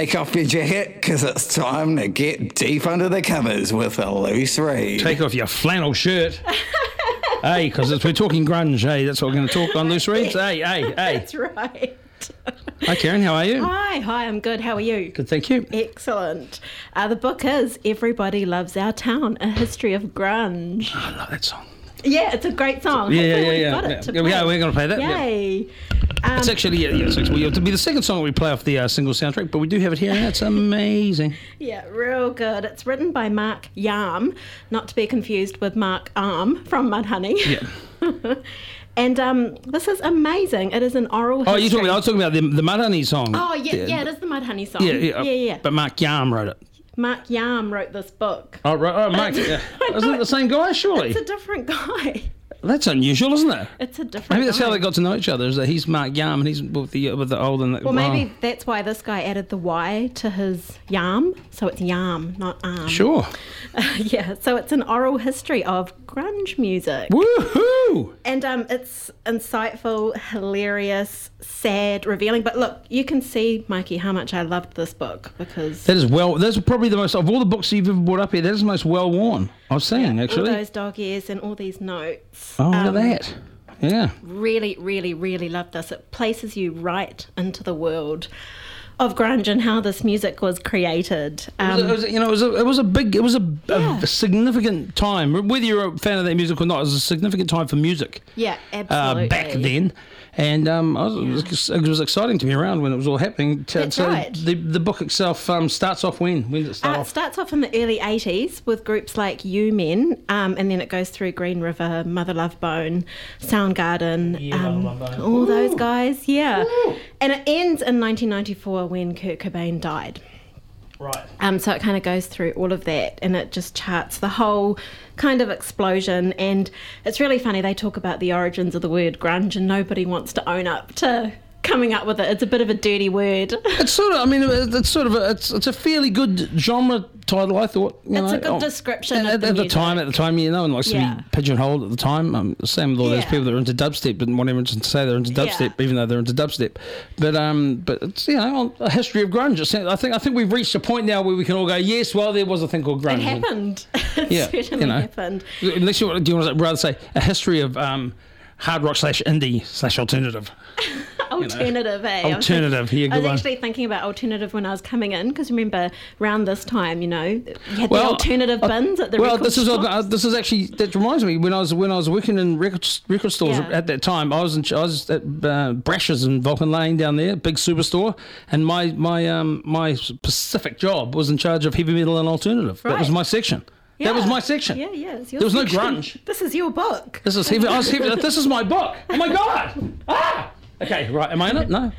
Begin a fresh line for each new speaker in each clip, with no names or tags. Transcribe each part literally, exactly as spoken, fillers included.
Take off your jacket, because it's time to get deep under the covers with a loose read.
Take off your flannel shirt. Hey, because we're talking grunge, hey, that's what we're going to talk on Loose Reads. Hey, hey, hey.
That's right.
Hi, Karen, how are you?
Hi, hi, I'm good. How are you?
Good, thank you.
Excellent. Uh, the book is Everybody Loves Our Town, A History of Grunge.
Oh, I love that song.
Yeah, it's a great song.
Yeah, yeah,
Hopefully
yeah.
we've got
yeah.
it to
yeah,
play.
yeah, we're going to play that.
Yay.
Yeah.
Um,
It's actually, yeah, yeah, it's actually, it'll be the second song that we play off the uh, single soundtrack, but we do have it here, and that's amazing.
Yeah, real good. It's written by Mark Yarm, not to be confused with Mark Arm from Mudhoney.
Yeah.
And um, this is amazing. It is an oral
Oh,
history.
you're talking about, I was talking about the, the Mudhoney song.
Oh, yeah, yeah, yeah, it is the Mudhoney song.
Yeah, yeah,
yeah, yeah.
But Mark Yarm wrote it.
Mark Yarm wrote this book.
Oh, right. Oh, Mark. Yeah. Isn't it the same guy, surely?
It's a different guy.
That's unusual, isn't it?
It's a different
Maybe that's
guy.
how they got to know each other, is that he's Mark Yarm and he's with the, with the old and the...
Well, maybe that's why this guy added the Y to his Yarm, so it's Yarm, not Arm.
Sure.
Yeah, so it's an oral history of grunge music.
Woohoo!
And um, it's insightful, hilarious, sad, revealing. But look, you can see, Mikey, how much I loved this book because...
That is well... That's probably the most... Of all the books you've ever brought up here, that is the most well-worn I've seen,
yeah,
actually.
all those dog ears and all these notes.
Oh, look
Um,
at that. Yeah.
Really, really, really love this. It places you right into the world of grunge and how this music was created. Um,
it, was, it was, you know, it was a, it was a big, it was a,
Yeah.
a significant time. Whether you're a fan of that music or not, it was a significant time for music.
yeah,
Uh,
absolutely.
back then, and um, I was, it, was, it was exciting to be around when it was all happening.
That's
so
right.
the the book itself um, starts off when? When does it start
Uh, it
off?
starts off in the early eighties with groups like You Men, um, and then it goes through Green River, Mother Love Bone, Soundgarden,
Yeah,
um,
Mother Love Bone.
all those
Ooh.
guys, yeah.
Ooh.
And it ends in nineteen ninety-four when Kurt Cobain died.
Right.
Um, so it kind of goes through all of that and it just charts the whole kind of explosion. And it's really funny, they talk about the origins of the word grunge and nobody wants to own up to coming up with it. It's a bit of a dirty word.
It's sort of, I mean, it's sort of, a, it's it's a fairly good genre title, I thought. You
It's
know,
a good
Oh,
description
At,
of
at,
the
at the
music.
time, at the time, you know, and likes
Yeah.
to be pigeonholed at the time. Um, same with all those
Yeah.
people that are into dubstep, but want everyone to say they're into dubstep,
Yeah.
even though they're into dubstep. But um, but it's, you know, a history of grunge. It's, I think I think we've reached a point now where we can all go, yes, well, there was a thing called grunge.
It happened. It
Yeah,
certainly
you know.
happened.
Unless you want, do you want to rather say a history of um, hard rock slash indie slash alternative.
Alternative, eh?
Alternative, yeah,
I
good
was
one.
actually thinking about alternative when I was coming in because remember around this time, you know, you had
Well,
the alternative
uh,
bins at the
well,
record
this is
shops.
uh, this is actually that reminds me when I was when I was working in record record stores
Yeah.
at that time. I was in, I was at uh, Brash's in Vulcan Lane down there, big superstore, and my my um my specific job was in charge of heavy metal and alternative. That was
Right.
my section. That was
Yeah.
my section.
Yeah, yeah. It's your
There was no
section.
grunge.
This is your book.
This is heavy. I was heavy. This is my book. Oh my god! Ah! Okay, right. Am I in it? No.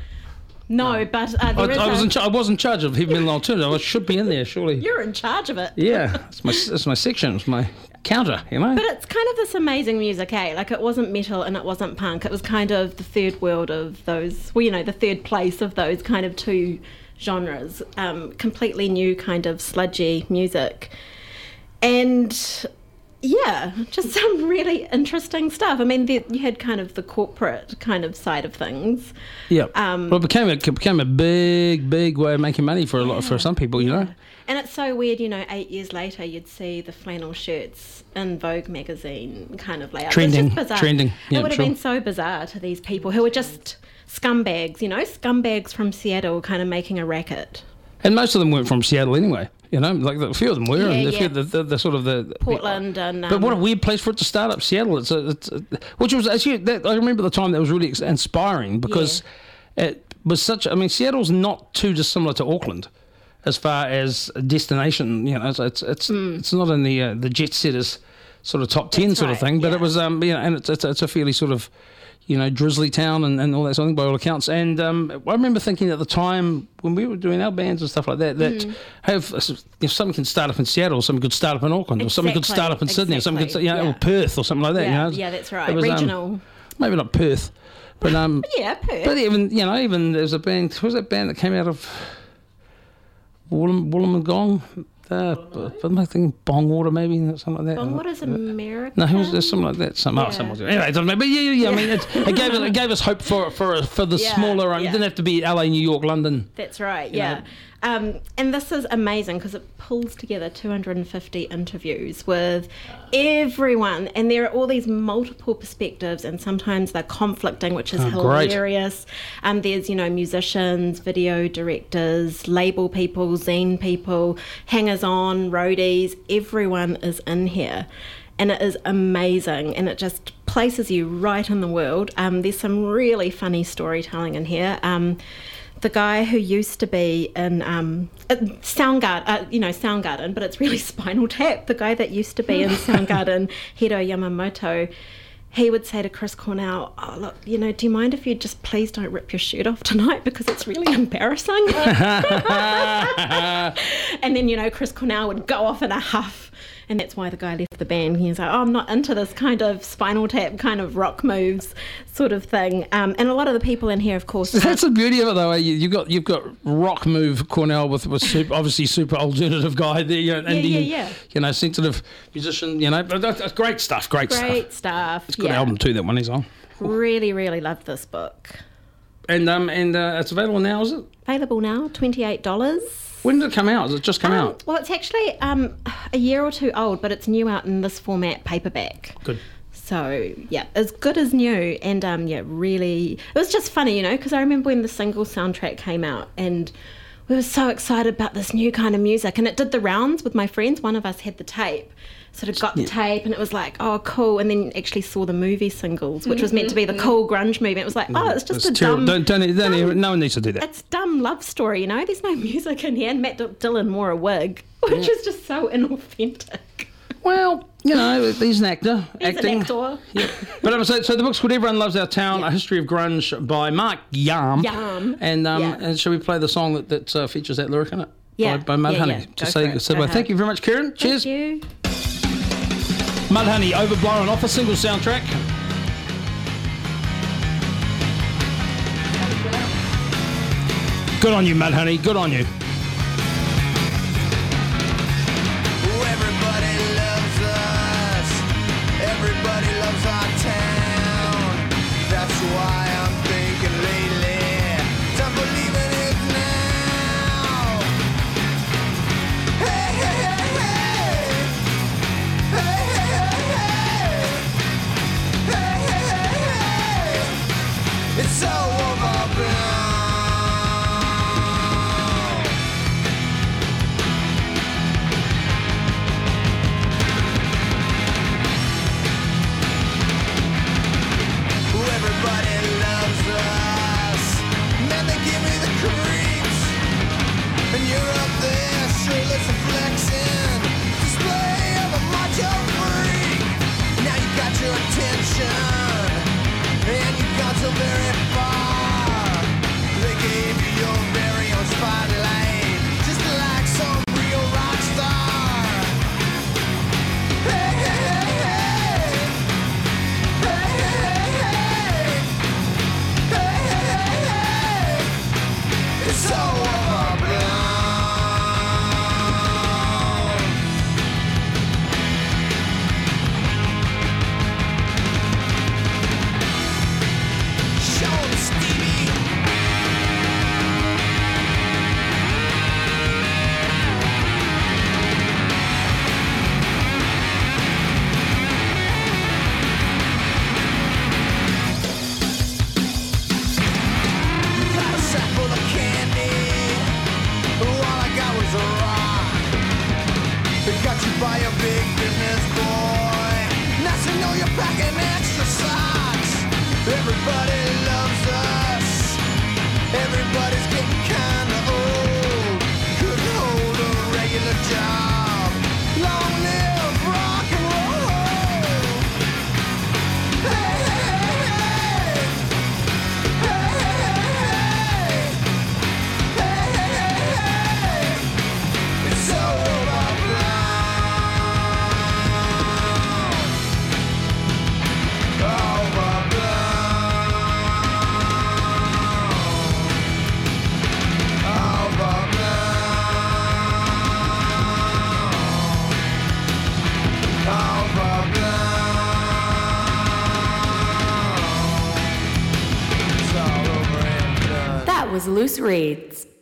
No, but uh,
I,
there is
I was
a-
in. Char- I was in charge of heavy metal and alternative. I should be in there, surely.
You're in charge of it.
Yeah, it's my it's my section. It's my counter. You know.
But it's kind of this amazing music, eh? Like it wasn't metal and it wasn't punk. It was kind of the third world of those, well, you know, the third place of those kind of two genres. Um, completely new kind of sludgy music. And yeah, just some really interesting stuff. I mean, the, you had kind of the corporate kind of side of things.
Yeah.
Um,
well, it became a it became a big, big way of making money for a lot for some people, you know.
And it's so weird, you know, eight years later you'd see the flannel shirts in Vogue magazine kind of layout.
Trending,
It's just bizarre.
trending, yeah,
it would have
sure.
been so bizarre to these people who were just scumbags, you know, scumbags from Seattle kind of making a racket.
And most of them weren't from Seattle anyway, you know. Like a few of them were,
Yeah,
and a
yeah.
few, the, the, the sort of the
Portland and... Um,
But what a weird place for it to start up, Seattle. It's, a, it's a, which was actually that, I remember the time that was really ex- inspiring because it was such. I mean, Seattle's not too dissimilar to Auckland as far as a destination. You know, it's it's it's, it's not in the uh, the jet setters sort of top ten
That's
sort of
right,
thing, but
yeah.
it was um you know, and it's it's, it's a fairly sort of, you know, drizzly town and, and all that sort of thing by all accounts. And um, I remember thinking at the time when we were doing our bands and stuff like that, that
Mm.
hey, if, if something can start up in Seattle, something could start up in Auckland, or something could start up in
Exactly,
Sydney, or something could, you know,
exactly,
or Perth or something like that.
yeah,
you know,
yeah, that's
It
right.
was, um,
Regional.
maybe not Perth, but um,
Yeah, Perth.
but even you know, even there was a band. What was that band that came out of Wollum, Wollongong? Uh, but am I thinking Bongwater maybe something like that?
Bongwater's American.
No, who was there? Something like that. Some,
Yeah.
oh, someone. Anyway, it doesn't matter. But yeah, yeah, yeah. I mean, it, it gave us, it gave us hope for for for the
Yeah,
smaller. Um,
yeah.
It didn't have to be L A, New York, London.
That's right,
You
yeah.
know.
Um, and this is amazing because it pulls together two hundred fifty interviews with everyone, and there are all these multiple perspectives, and sometimes they're conflicting, which is
Oh, great.
hilarious. Um, there's, you know, musicians, video directors, label people, zine people, hangers-on, roadies. Everyone is in here, and it is amazing, and it just places you right in the world. Um, there's some really funny storytelling in here. Um, the guy who used to be in um, Soundgarden, uh, you know, Soundgarden, but it's really Spinal Tap. The guy that used to be in Soundgarden, Hiro Yamamoto, he would say to Chris Cornell, "Oh, look, you know, do you mind if you just please don't rip your shirt off tonight because it's really embarrassing?" And then, you know, Chris Cornell would go off in a huff. And that's why the guy left the band. He was like, oh, I'm not into this kind of Spinal Tap kind of rock moves sort of thing. Um, and a lot of the people in here, of course...
That's the beauty of it, though. You, you've got you've got rock move Cornell with, with super, obviously super alternative guy there, you know,
Yeah,
indie,
yeah, yeah.
you know, sensitive musician, you know. But that's, that's great stuff, great,
Great
stuff.
stuff.
It's a good
yeah.
album too, that one he's on.
Really, really love this book.
And um and uh, it's available now, is it?
Available now, twenty-eight dollars.
When did it come out? Has it just come
Um,
out?
well, it's actually um, a year or two old, but it's new out in this format, paperback.
Good.
So, yeah, as good as new. And, um, yeah, really... It was just funny, you know, because I remember when the single soundtrack came out and we were so excited about this new kind of music. And it did the rounds with my friends. One of us had the tape, sort of got the
Yeah.
tape, and it was like, oh, cool. And then actually saw the movie Singles, which was meant to be the cool grunge movie. It was like, oh, it's just
It's
a
terrible.
dumb...
Don't, don't, don't,
dumb-
no one needs to do that.
It's dumb love story, you know? There's no music in here. And Matt D- Dillon wore a wig, which is just so inauthentic.
Well, you know, he's an actor.
He's
acting.
an actor.
Yeah. But um, so, so the book's called Everyone Loves Our Town,
Yeah.
A History of Grunge by Mark Yarm.
Yarm.
And um,
Yeah.
and shall we play the song that, that uh, features that lyric in it?
Yeah.
By, by Mudhoney.
Yeah, yeah.
To
Go
say,
for it.
say
Go
well,
ahead.
thank you very much, Kieran. Cheers.
Thank you.
Mudhoney, Overblown, off a single soundtrack. Good on you, Mudhoney. Good on you.
Everybody loves us. Everybody loves our town. That's why I'm thinking lately, time for leaving it now. Hey, hey, hey, hey. Hey, hey, hey, hey. Hey, hey, hey, hey. It's so overblown. Everybody loves us. Man, they give me the creeps. And you're up there, shirtless and flexing. Display of a macho freak. Now you got your attention. And you've gone so very far. They gave you your very own spotlight. Just like some real rock star. Hey, hey, hey, hey. Hey, hey, hey, hey. Hey, hey, hey, hey. It's so overblown. Sean Stevie. Got a sack full of candy. All I got was a rock. They got you by a big business boy. Now you know you're packing extra socks. Everybody loves us. Everybody's getting kinda old. Couldn't hold a regular job. Long live rock and roll. Hey, hey, hey, hey. Hey, hey, hey, hey. Hey, hey, hey, hey. It's so overblown.
That was Loose Reads.